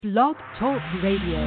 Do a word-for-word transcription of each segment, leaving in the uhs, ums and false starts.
Blog Talk Radio.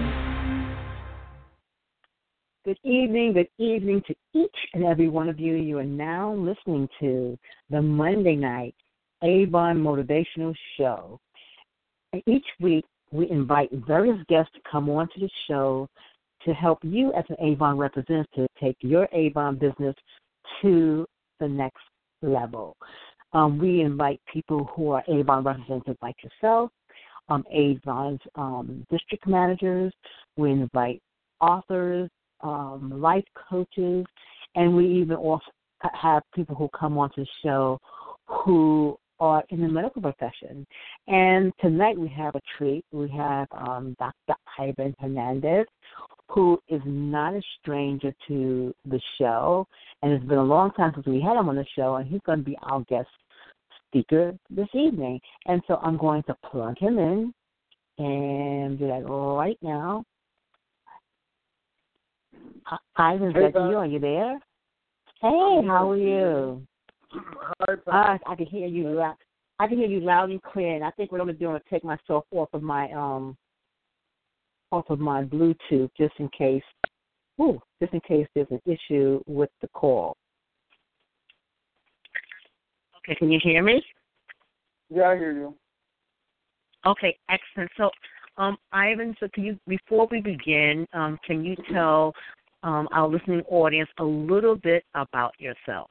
Good evening, good evening to each and every one of you. You are now listening to the Monday Night Avon Motivational Show. And each week, we invite various guests to come on to the show to help you as an Avon representative take your Avon business to the next level. Um, we invite people who are Avon representatives like yourself, um, Avon's um, district managers. We invite authors, um, life coaches, and we even also have people who come onto the show who are in the medical profession. And tonight we have a treat. We have um, Doctor Ivan Hernandez, who is not a stranger to the show, and it's been a long time since we had him on the show, and he's going to be our guest speaker this evening. And so I'm going to plug him in and do that right now. Hi, Ivan, is Hey, that you? Are you there? Hey, how are you? Hi, Uh, I can hear you loud. I can hear you loud and clear. And I think what I'm gonna do is take myself off of my um off of my Bluetooth just in case. Ooh, just in case there's an issue with the call. Okay, can you hear me? Yeah, I hear you. Okay, excellent. So, um, Ivan, so can you before we begin, um, can you tell um, our listening audience a little bit about yourself?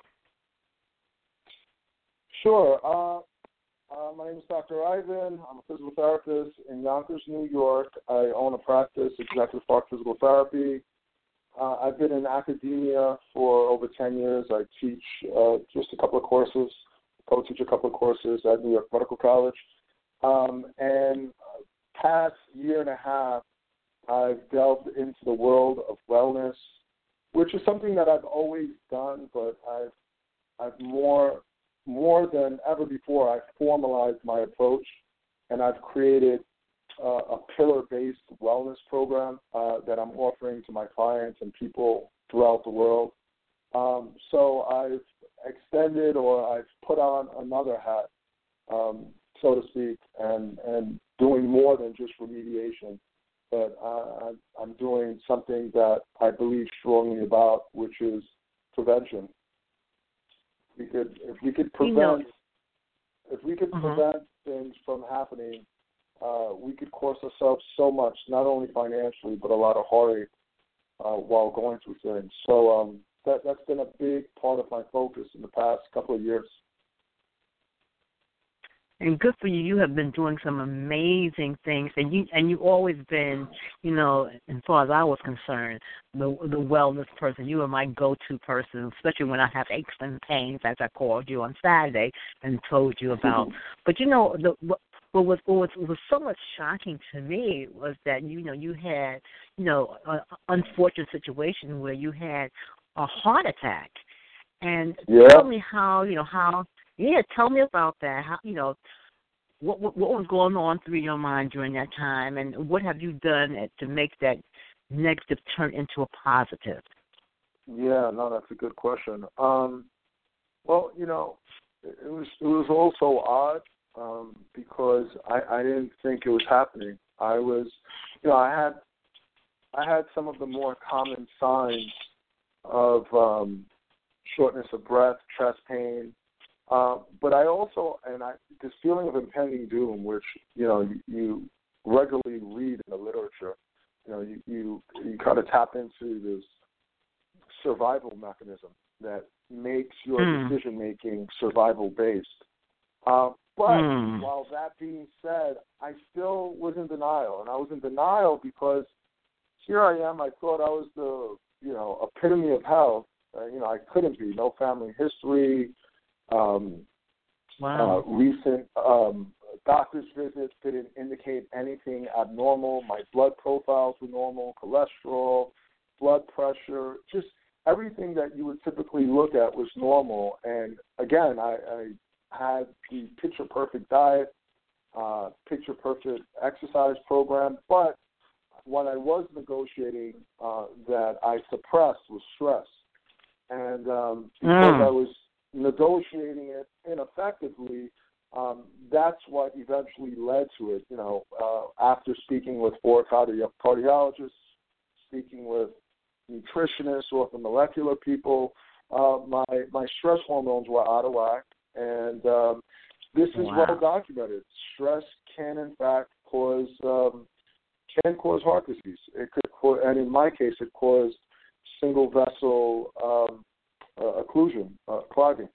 Sure. Uh, uh, my name is Doctor Ivan. I'm a physical therapist in Yonkers, New York. I own a practice, Executive Park Physical Therapy. Uh, I've been in academia for over ten years. I teach uh, just a couple of courses, co-teach a couple of courses at New York Medical College. Um, and past year and a half, I've delved into the world of wellness, which is something that I've always done, but I've I've more more than ever before, I've formalized my approach, and I've created uh, a pillar-based wellness program uh, that I'm offering to my clients and people throughout the world. Um, so I've extended or I've put on another hat, um, so to speak, and, and doing more than just remediation. But uh, I'm doing something that I believe strongly about, which is prevention. We could, if we could prevent, you know, if we could uh-huh. prevent things from happening, uh, we could cost ourselves so much, not only financially, but a lot of heartache uh, while going through things. So um, that that's been a big part of my focus in the past couple of years. And good for you. You have been doing some amazing things, and you and you always been, you know, as far as I was concerned, the the wellness person. You were my go-to person, especially when I have aches and pains, as I called you on Saturday and told you about. But you know, the what, what was what was, what was so much shocking to me was that you know you had, you know, an unfortunate situation where you had a heart attack, and yeah. tell me how you know how. Yeah, tell me about that. How, you know, what, what what was going on through your mind during that time, and what have you done to make that negative turn into a positive? Yeah, no, that's a good question. Um, well, you know, it was it was also odd um, because I, I didn't think it was happening. I was, you know, I had I had some of the more common signs of um, shortness of breath, chest pain. Uh, but I also, and I, this feeling of impending doom, which, you know, you, you regularly read in the literature, you know, you, you, you kind of tap into this survival mechanism that makes your mm. decision-making survival-based. Uh, but mm. while that being said, I still was in denial, and I was in denial because here I am, I thought I was the, you know, epitome of health. Uh, you know, I couldn't be, no family history. Um, wow. uh, recent um, doctor's visits didn't indicate anything abnormal. My blood profiles were normal, cholesterol, blood pressure, just everything that you would typically look at was normal. And again, I, I had the picture-perfect diet, uh, picture-perfect exercise program, but what I was negotiating uh, that I suppressed was stress. And um, because mm. I was negotiating it ineffectively, um, that's what eventually led to it. You know, uh, after speaking with four cardi- cardiologists, speaking with nutritionists, orthomolecular people, uh, my my stress hormones were out of whack, and um, this is Wow. well documented. Stress can, in fact, cause um, can cause heart disease. It could, cause, and in my case, it caused single vessel um, uh, occlusion, uh, clogging.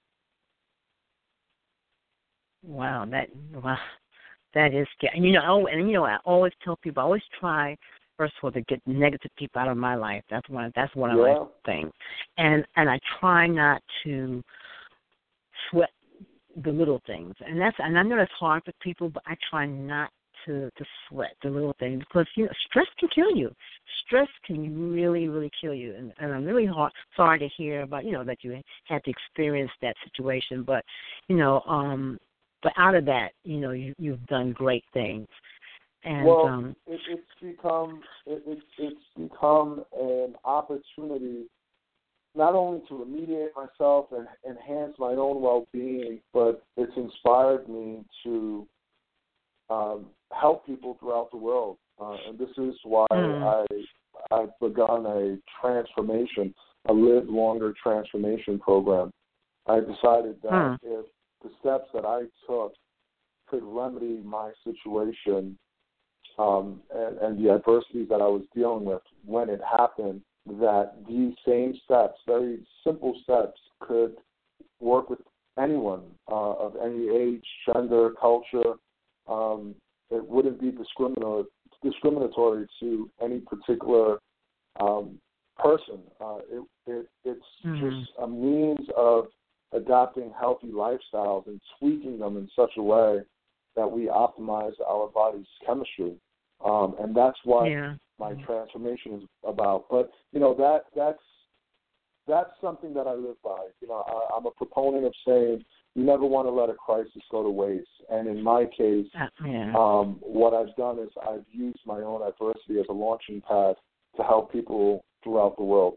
Wow, that wow, that is scary. And you know, oh, and you know, I always tell people, I always try first of all to get negative people out of my life. That's one. That's one of Yeah. my things. And and I try not to sweat the little things. And that's and I know that's hard for people, but I try not to to sweat the little things because you know stress can kill you. Stress can really really kill you. And, and I'm really hard, sorry to hear about you know that you had to experience that situation. But you know. um But out of that, you know, you, you've done great things. And, well, um, it, it's become it, it, it's become an opportunity not only to remediate myself and enhance my own well-being, but it's inspired me to um, help people throughout the world. Uh, and this is why mm. I I've begun a transformation, a live longer transformation program. I decided that mm. if the steps that I took could remedy my situation um, and, and the adversities that I was dealing with when it happened, that these same steps, very simple steps, could work with anyone uh, of any age, gender, culture. Um, it wouldn't be discriminatory, discriminatory to any particular um, person. Uh, it, it, it's mm. just a means of adopting healthy lifestyles and tweaking them in such a way that we optimize our body's chemistry. Um, and that's what yeah. my transformation is about. But, you know, that that's that's something that I live by. You know, I, I'm a proponent of saying you never want to let a crisis go to waste. And in my case, Uh, yeah. um, what I've done is I've used my own adversity as a launching pad to help people throughout the world.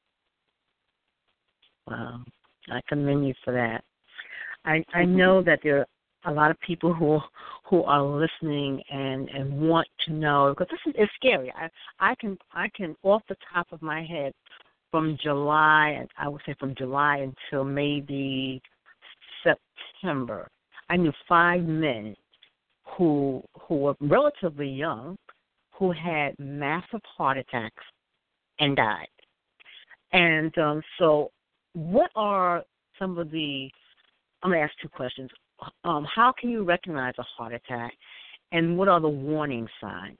Wow. I commend you for that. I, I know that there are a lot of people who who are listening and, and want to know, because this is it's scary. I I can I can off the top of my head from July, and I would say from July until maybe September, I knew five men who who were relatively young who had massive heart attacks and died. And um, so what are some of the, I'm going to ask two questions. Um, how can you recognize a heart attack, and what are the warning signs?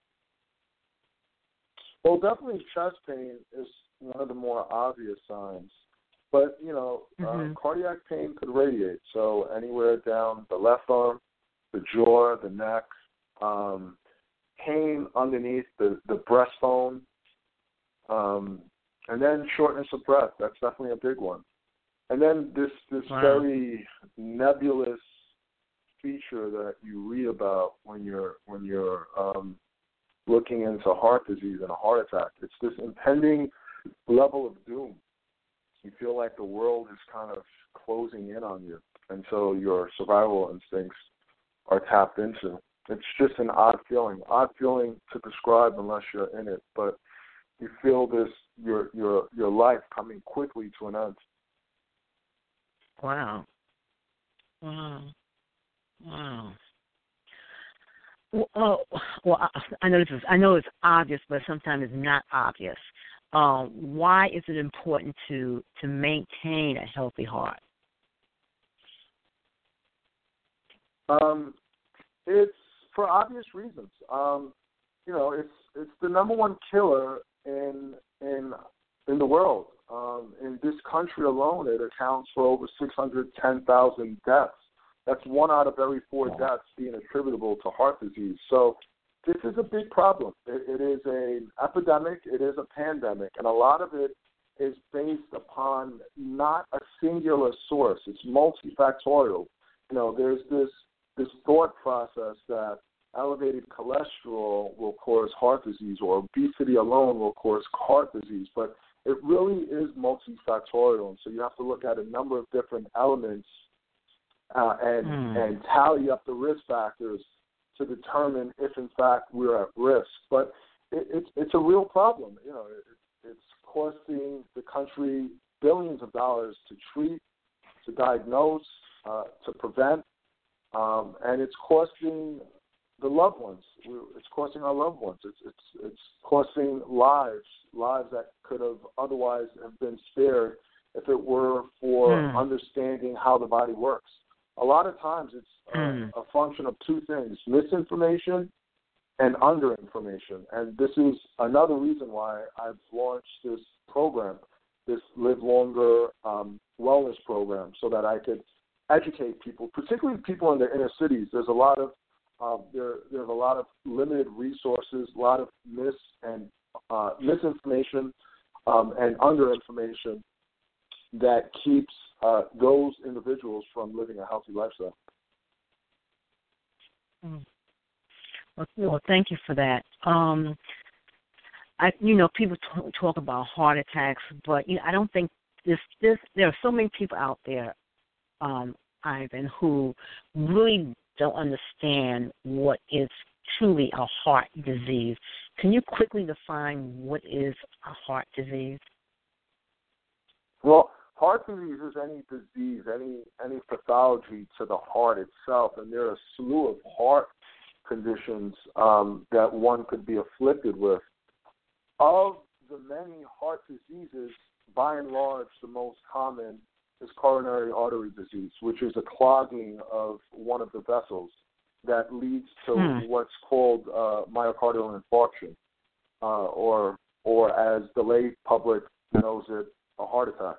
Well, definitely chest pain is one of the more obvious signs. But, you know, mm-hmm. uh, cardiac pain could radiate. So anywhere down the left arm, the jaw, the neck, um, pain underneath the, the breastbone, um, and then shortness of breath. That's definitely a big one. And then this, this wow. very nebulous feature that you read about when you're when you're um, looking into heart disease and a heart attack. It's this impending level of doom. You feel like the world is kind of closing in on you, and so your survival instincts are tapped into. It's just an odd feeling, odd feeling to describe unless you're in it, but you feel this, your your your life coming quickly to an end. Wow. Wow. Wow. Well, oh, well, I, I know this is, I know it's obvious, but sometimes it's not obvious. Um, why is it important to to maintain a healthy heart? Um, it's for obvious reasons. Um, you know, it's it's the number one killer in in in the world. Um, in this country alone, it accounts for over six hundred ten thousand deaths. That's one out of every four deaths being attributable to heart disease. So this is a big problem. It, it is an epidemic. It is a pandemic. And a lot of it is based upon not a singular source. It's multifactorial. You know, there's this this thought process that elevated cholesterol will cause heart disease or obesity alone will cause heart disease. But it really is multifactorial. And so you have to look at a number of different elements uh, and mm. and tally up the risk factors to determine if, in fact, we're at risk. But it, it's it's a real problem. You know, it, it's costing the country billions of dollars to treat, to diagnose, uh, to prevent, um, and it's costing the loved ones. It's costing our loved ones. It's it's it's costing lives, lives that could have otherwise have been spared if it were for mm. understanding how the body works. A lot of times it's uh, mm. a function of two things: misinformation and underinformation. And this is another reason why I've launched this program, this Live Longer um, wellness program, so that I could educate people, particularly people in the inner cities. There's a lot of uh, there there's a lot of limited resources, a lot of mis and uh, misinformation um, and underinformation that keeps uh, those individuals from living a healthy lifestyle. Mm. Well, well, thank you for that. Um, I, you know, people t- talk about heart attacks, but you know, I don't think this. This there are so many people out there, um, Ivan, who really don't understand what is truly a heart disease. Can you quickly define what is a heart disease? Well, heart disease is any disease, any any pathology to the heart itself, and there are a slew of heart conditions um, that one could be afflicted with. Of the many heart diseases, by and large, the most common is coronary artery disease, which is a clogging of one of the vessels that leads to hmm. what's called uh, myocardial infarction, uh, or or as the lay public knows it, a heart attack.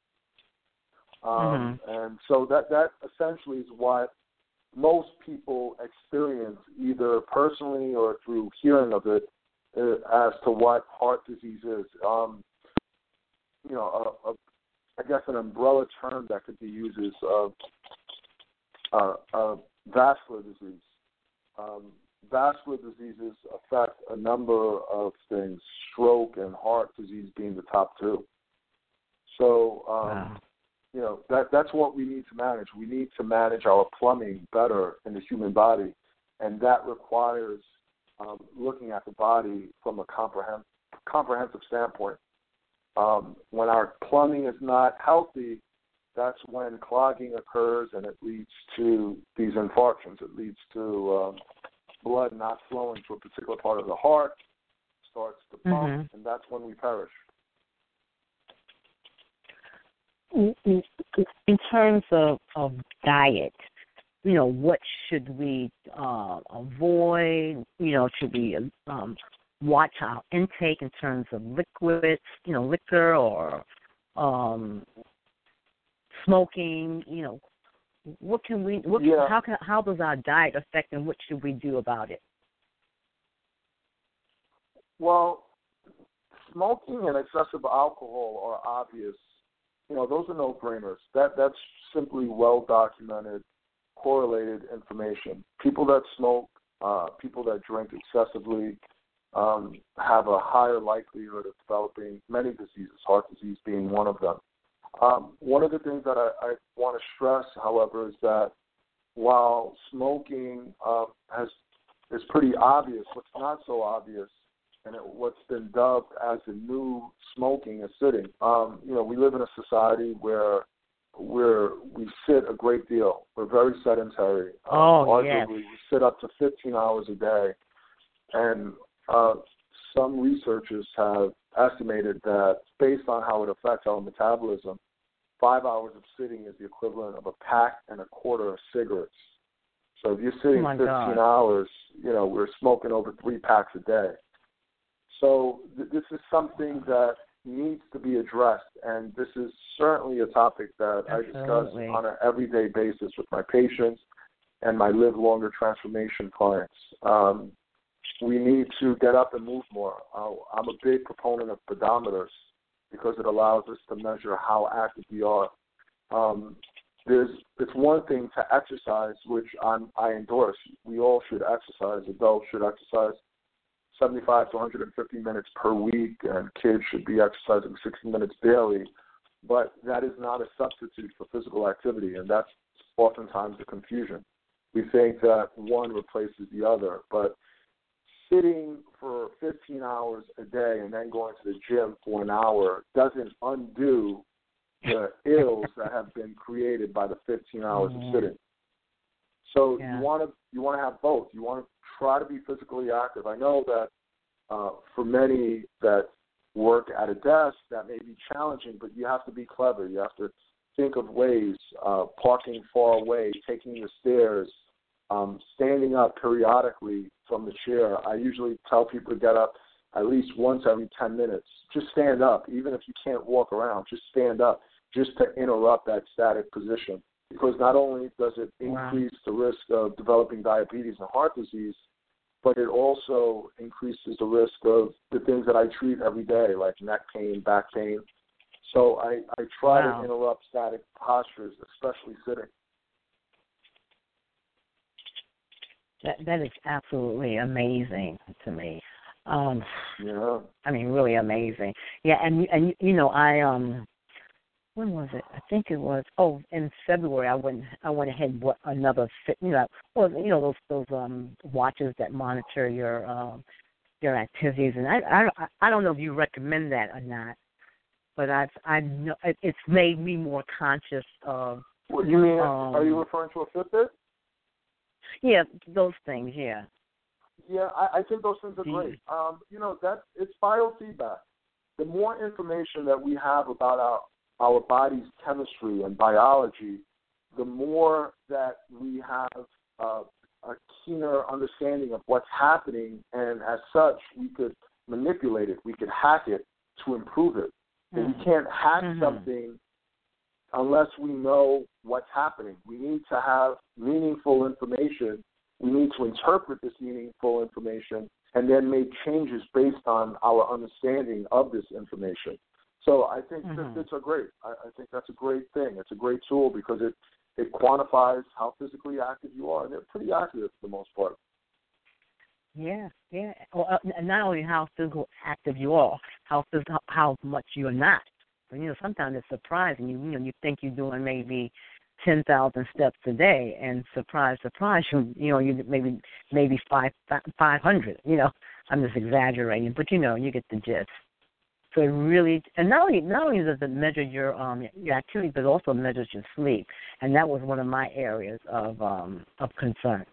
Um, mm-hmm. And so that, that essentially is what most people experience, either personally or through hearing of it, uh, as to what heart disease is. Um, you know, a, a, I guess an umbrella term that could be used is uh, uh, uh, vascular disease. Um, vascular diseases affect a number of things, stroke and heart disease being the top two. So, um, wow. you know, that that's what we need to manage. We need to manage our plumbing better in the human body, and that requires um, looking at the body from a comprehend, comprehensive standpoint. Um, when our plumbing is not healthy, that's when clogging occurs, and it leads to these infarctions. It leads to um, blood not flowing to a particular part of the heart, starts to pump, Mm-hmm. and that's when we perish. In terms of, of diet, you know, what should we uh, avoid? You know, should we um, watch our intake in terms of liquids, you know, liquor or um, smoking? You know, what can we? What, yeah. How can how does our diet affect, and what should we do about it? Well, smoking and excessive alcohol are obvious. You know, those are no-brainers. That that's simply well-documented, correlated information. People that smoke, uh, people that drink excessively, um, have a higher likelihood of developing many diseases, heart disease being one of them. Um, one of the things that I, I want to stress, however, is that while smoking uh, has is pretty obvious, what's not so obvious, and it, what's been dubbed as the new smoking is sitting. Um, you know, we live in a society where where we sit a great deal. We're very sedentary. Um, Oh, arguably, yes. we sit up to fifteen hours a day. And uh, some researchers have estimated that based on how it affects our metabolism, five hours of sitting is the equivalent of a pack and a quarter of cigarettes. So if you're sitting Oh, my fifteen God. hours, you know, we're smoking over three packs a day. So th- this is something that needs to be addressed, and this is certainly a topic that Absolutely. I discuss on an everyday basis with my patients and my Live Longer transformation clients. Um, we need to get up and move more. Uh, I'm a big proponent of pedometers because it allows us to measure how active we are. Um, there's it's one thing to exercise, which I'm, I endorse. We all should exercise. Adults should exercise seventy-five to one hundred fifty minutes per week, and kids should be exercising sixty minutes daily. But that is not a substitute for physical activity, and that's oftentimes the confusion. We think that one replaces the other, but sitting for fifteen hours a day and then going to the gym for an hour doesn't undo the ills that have been created by the fifteen hours mm-hmm. of sitting. So yeah. you want to you want to have both. You want to try to be physically active. I know that uh, for many that work at a desk, that may be challenging, but you have to be clever. You have to think of ways, uh, parking far away, taking the stairs, um, standing up periodically from the chair. I usually tell people to get up at least once every ten minutes. Just stand up. Even if you can't walk around, just stand up just to interrupt that static position. Because not only does it increase wow. the risk of developing diabetes and heart disease, but it also increases the risk of the things that I treat every day, like neck pain, back pain. So I, I try wow. to interrupt static postures, especially sitting. That that is absolutely amazing to me. Um, yeah. I mean, really amazing. Yeah, and and you know, I um, when was it? I think it was oh, in February. I went I went ahead and bought another fit. You know, well, you know those those um watches that monitor your um your activities, and I I I don't know if you recommend that or not, but I've I know it's made me more conscious of. What you mean? Um, are you referring to a Fitbit? Yeah, those things. Yeah. Yeah, I, I think those things are great. Um, you know, that it's biofeedback. The more information that we have about our our body's chemistry and biology, the more that we have uh, a keener understanding of what's happening, and as such, we could manipulate it, we could hack it to improve it. Mm-hmm. And we can't hack mm-hmm. something unless we know what's happening. We need to have meaningful information. We need to interpret this meaningful information and then make changes based on our understanding of this information. So I think mm-hmm. Fitbits are great. I, I think that's a great thing. It's a great tool because it, it quantifies how physically active you are, and they're pretty accurate for the most part. Yeah, yeah. Well, uh, not only how physically active you are, how phys- how much you're not. But, you know, sometimes it's surprising. You, you know, you think you're doing maybe ten thousand steps a day, and surprise, surprise, you, you know, you maybe maybe five five hundred. You know, I'm just exaggerating, but you know, you get the gist. So it really, and not only not only does it measure your um your activity, but it also measures your sleep, and that was one of my areas of um of concern.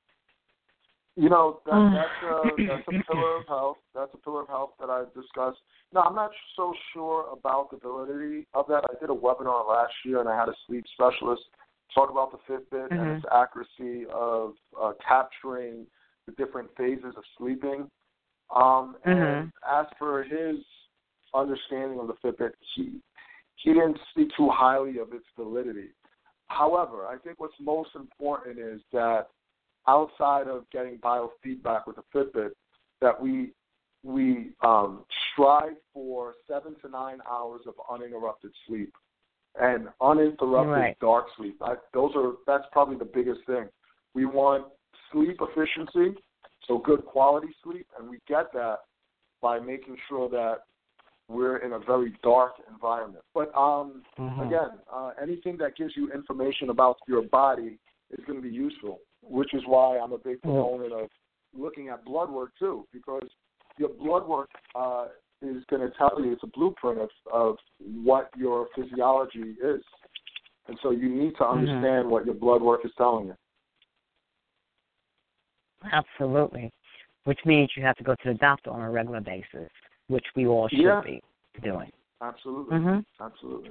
You know, that, that's, a, that's a pillar of health. That's a pillar of health that I've discussed. No, I'm not so sure about the validity of that. I did a webinar last year, and I had a sleep specialist talk about the Fitbit mm-hmm. and its accuracy of uh, capturing the different phases of sleeping. Um, and mm-hmm. as for his understanding of the Fitbit, he, he didn't speak too highly of its validity. However, I think what's most important is that outside of getting biofeedback with a Fitbit, that we we um, strive for seven to nine hours of uninterrupted sleep and uninterrupted right. dark sleep. I, those are that's probably the biggest thing. We want sleep efficiency, so good quality sleep, and we get that by making sure that we're in a very dark environment. But um, mm-hmm. again, uh, anything that gives you information about your body is going to be useful, which is why I'm a big proponent of looking at blood work too, because your blood work uh, is going to tell you, it's a blueprint of, of what your physiology is. And so you need to understand mm-hmm. what your blood work is telling you. Absolutely. Which means you have to go to the doctor on a regular basis, which we all should yeah. be doing. Absolutely. Mm-hmm. Absolutely.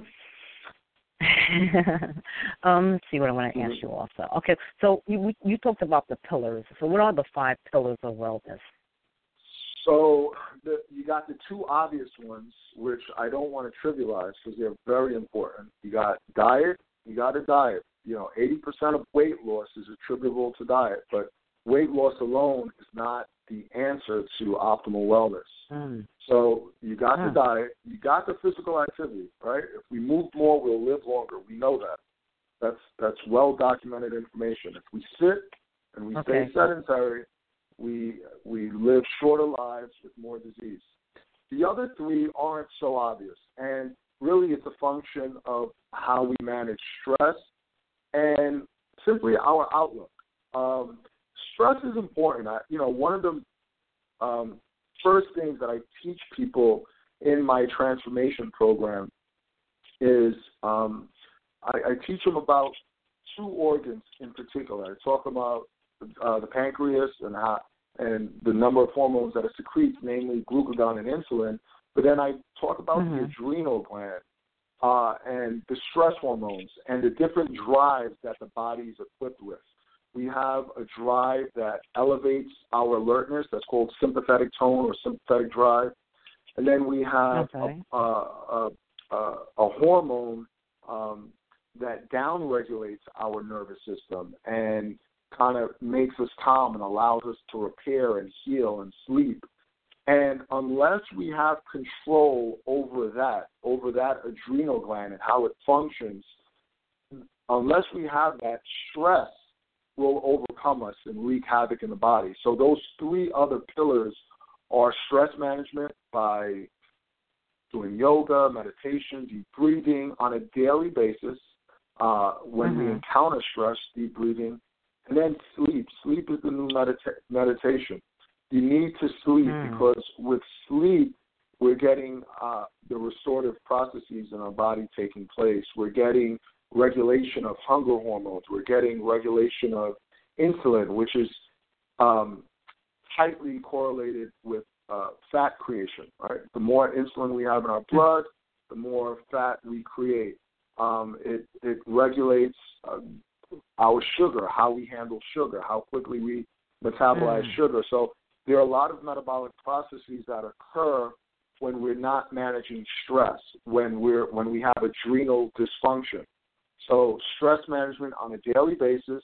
um, let's see what I want to ask you also. Okay, so you you talked about the pillars. So what are the five pillars of wellness? So the, you got the two obvious ones, which I don't want to trivialize because they're very important. You got diet. You got a diet. You know, eighty percent of weight loss is attributable to diet, but weight loss alone is not the answer to optimal wellness. Mm. So you got mm. the diet, you got the physical activity, right? If we move more, we'll live longer. We know that. That's that's well documented information. If we sit and we okay. stay sedentary, we we live shorter lives with more disease. The other three aren't so obvious, and really it's a function of how we manage stress and simply our outlook. Um, stress is important. I, you know, one of the um, first things that I teach people in my transformation program is um, I, I teach them about two organs in particular. I talk about uh, the pancreas and how and the number of hormones that it secretes, namely glucagon and insulin. But then I talk about mm-hmm. the adrenal gland uh, and the stress hormones and the different drives that the body is equipped with. We have a drive that elevates our alertness. That's called sympathetic tone or sympathetic drive. And then we have okay. a, a, a, a hormone um, that downregulates our nervous system and kind of makes us calm and allows us to repair and heal and sleep. And unless we have control over that, over that adrenal gland and how it functions, unless we have that, stress will overcome us and wreak havoc in the body. So those three other pillars are stress management by doing yoga, meditation, deep breathing on a daily basis. Uh, when mm-hmm. we encounter stress, deep breathing, and then sleep. Sleep is the new medita- meditation. You need to sleep mm. because with sleep, we're getting uh, the restorative processes in our body taking place. We're getting regulation of hunger hormones. We're getting regulation of insulin, which is um, tightly correlated with uh, fat creation. Right? The more insulin we have in our blood, the more fat we create. Um, it, it regulates uh, our sugar, how we handle sugar, how quickly we metabolize mm. sugar. So there are a lot of metabolic processes that occur when we're not managing stress, when we're when we have adrenal dysfunction. So stress management on a daily basis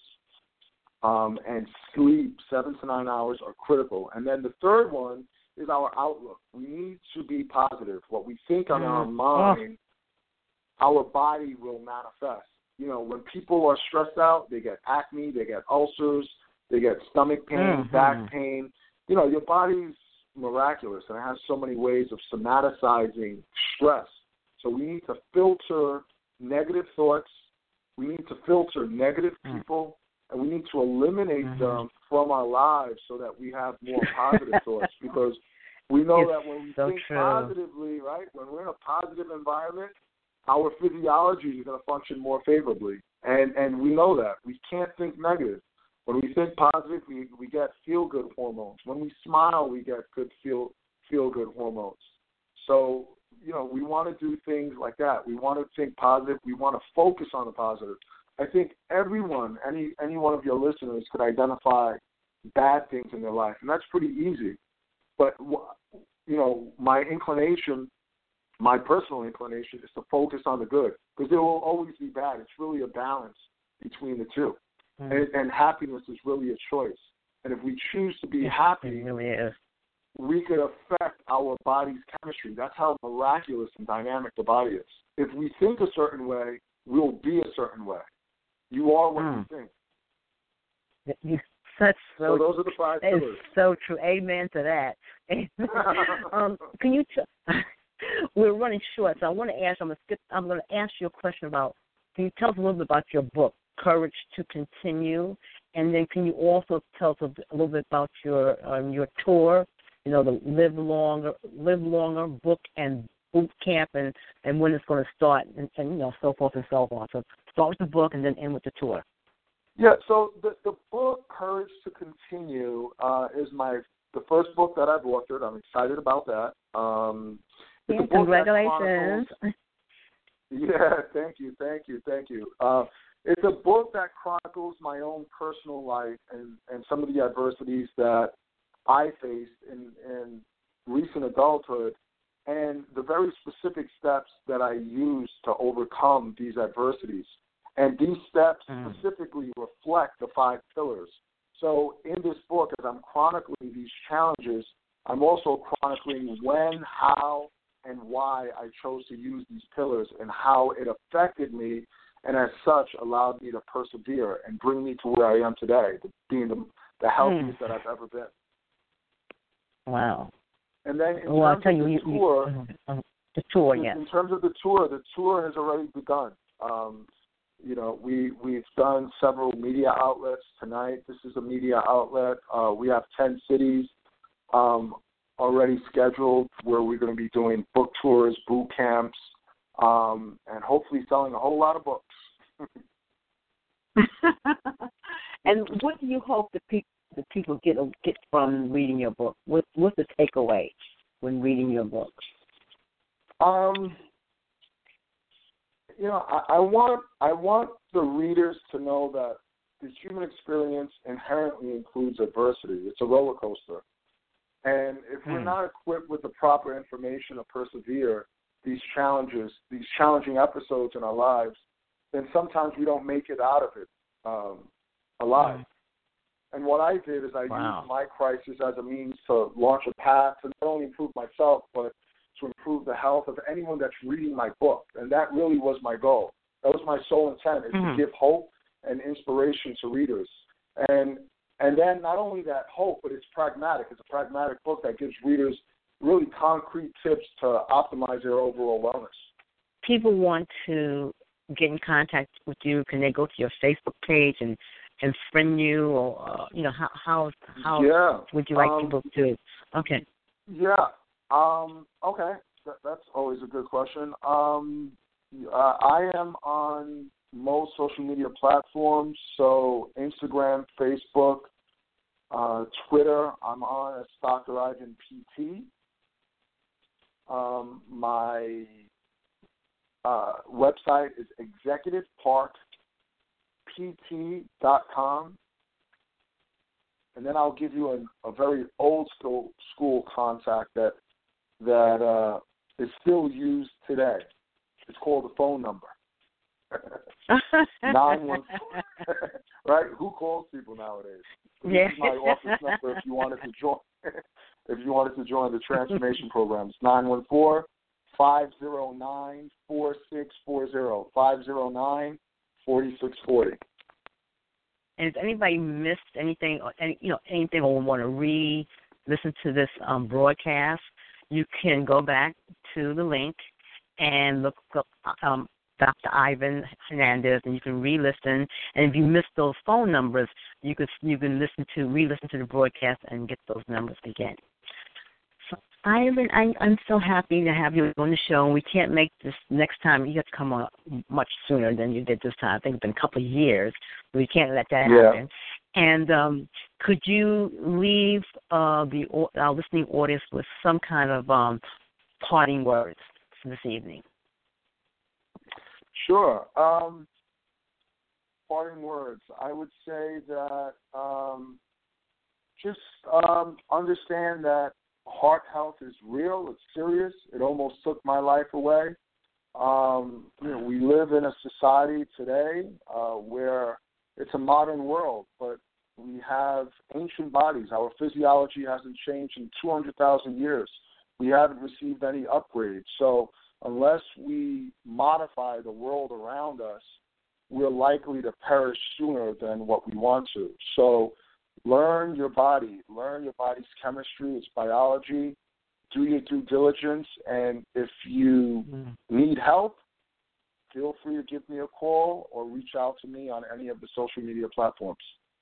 um, and sleep, seven to nine hours, are critical. And then the third one is our outlook. We need to be positive. What we think on mm. our mind, oh. our body will manifest. You know, when people are stressed out, they get acne, they get ulcers, they get stomach pain, mm-hmm. back pain. You know, your body's miraculous, and it has so many ways of somaticizing stress. So we need to filter negative thoughts. We need to filter negative people, and we need to eliminate mm-hmm. them from our lives so that we have more positive thoughts. Because we know it's that when we so think true. positively, right, when we're in a positive environment, our physiology is going to function more favorably. And and we know that. We can't think negative. When we think positive, we, we get feel-good hormones. When we smile, we get good feel, feel-good hormones. So, you know, we want to do things like that. We want to think positive. We want to focus on the positive. I think everyone, any any one of your listeners could identify bad things in their life, and that's pretty easy. But, you know, my inclination, my personal inclination is to focus on the good, because there will always be bad. It's really a balance between the two. Mm. And, and happiness is really a choice. And if we choose to be happy, it really is. we could affect our body's chemistry. That's how miraculous and dynamic the body is. If we think a certain way, we'll be a certain way. You are what mm. you think. That's so, so those are the five that pillars. Is so true. Amen to that. um, can you? T- we're running short, so I want to ask. I'm going to skip. I'm going to ask you a question about. Can you tell us a little bit about your book, Courage to Continue, and then can you also tell us a, a little bit about your um, your tour? You know, the Live Longer, Live Longer book and boot camp, and, and when it's going to start, and, and you know, so forth and so on. So start with the book and then end with the tour. Yeah, so the, the book, Courage to Continue, uh, is my the first book that I've authored. I'm excited about that. Um, it's yeah, a book congratulations. That yeah, thank you, thank you, thank you. Uh, it's a book that chronicles my own personal life and, and some of the adversities that I faced in, in recent adulthood and the very specific steps that I used to overcome these adversities. And these steps mm. specifically reflect the five pillars. So in this book, as I'm chronicling these challenges, I'm also chronicling when, how, and why I chose to use these pillars and how it affected me and as such allowed me to persevere and bring me to where I am today, being the, the healthiest mm. that I've ever been. Wow. And then in well, terms I'll tell of you, the you, tour, you, uh, the tour, in, yes. in terms of the tour, the tour has already begun. Um, you know, we, we've done several media outlets tonight. This is a media outlet. Uh, we have ten cities um, already scheduled where we're going to be doing book tours, boot camps, um, and hopefully selling a whole lot of books. And what do you hope the, pe- the people get get from reading your book? What, what's the takeaway when reading your book? Um, you know, I, I want I want the readers to know that the human experience inherently includes adversity. It's a roller coaster. And if we're Hmm. not equipped with the proper information to persevere these challenges, these challenging episodes in our lives, then sometimes we don't make it out of it um, alive. Hmm. And what I did is I Wow. used my crisis as a means to launch a path to not only improve myself, but to improve the health of anyone that's reading my book. And that really was my goal. That was my sole intent, is Mm-hmm. to give hope and inspiration to readers. And and then not only that hope, but it's pragmatic. It's a pragmatic book that gives readers really concrete tips to optimize their overall wellness. People want to get in contact with you. Can they go to your Facebook page and, and friend you, or uh, you know how how how Yeah. would you like um, people to? Okay. Yeah. Um, okay. That, that's always a good question. Um, uh, I am on most social media platforms, so Instagram, Facebook, uh, Twitter. I'm on as Doctor Ivan P T. Um, my uh, website is executive park p t dot com. And then I'll give you an, a very old school, school contact that that uh, is still used today. It's called the phone number. nine one four Right? Who calls people nowadays? Yeah. This is my office number if you wanted to join. If you wanted to join the transformation program, it's nine one four, five zero nine, four six four zero. five zero nine, four six four zero. And if anybody missed anything, or any, you know, anything, or want to re-listen to this um, broadcast, you can go back to the link and look up um, Doctor Ivan Hernandez, and you can re-listen. And if you missed those phone numbers, you can you can listen to re-listen to the broadcast and get those numbers again. So, Ivan, I, I'm so happy to have you on the show. We can't make this next time. You have to come on much sooner than you did this time. I think it's been a couple of years. We can't let that Yeah. happen. And um, could you leave uh, the our listening audience with some kind of um, parting words this evening? Sure. Um, parting words. I would say that um, just um, understand that heart health is real. It's serious. It almost took my life away. Um, you know, we live in a society today uh, where it's a modern world, but we have ancient bodies. Our physiology hasn't changed in two hundred thousand years. We haven't received any upgrades. So unless we modify the world around us, we're likely to perish sooner than what we want to. So learn your body. Learn your body's chemistry, its biology. Do your due diligence. And if you Mm. need help, feel free to give me a call or reach out to me on any of the social media platforms.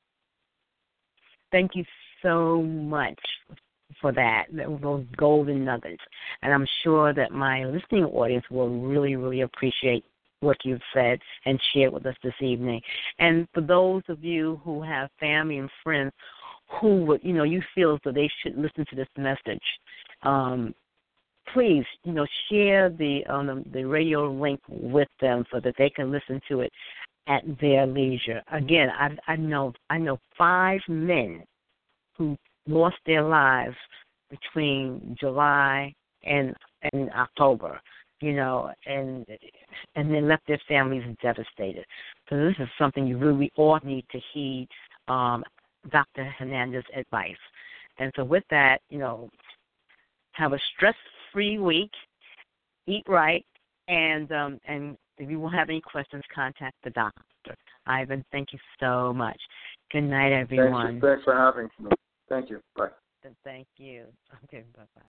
Thank you so much for that, those golden nuggets. And I'm sure that my listening audience will really, really appreciate what you've said and shared with us this evening. And for those of you who have family and friends who would, you know, you feel that they should listen to this message, um, please, you know, share the um, the radio link with them so that they can listen to it at their leisure. Again, I, I know I know five men who lost their lives between July and and October, you know, and and then left their families devastated. So this is something you really all need to heed um, Doctor Hernandez's advice. And so with that, you know, have a stress-free week, eat right, and um, and if you will have any questions, contact the doctor. Ivan, thank you so much. Good night, everyone. Thanks, thanks for having me. Thank you. Bye. Thank you. Okay, bye-bye.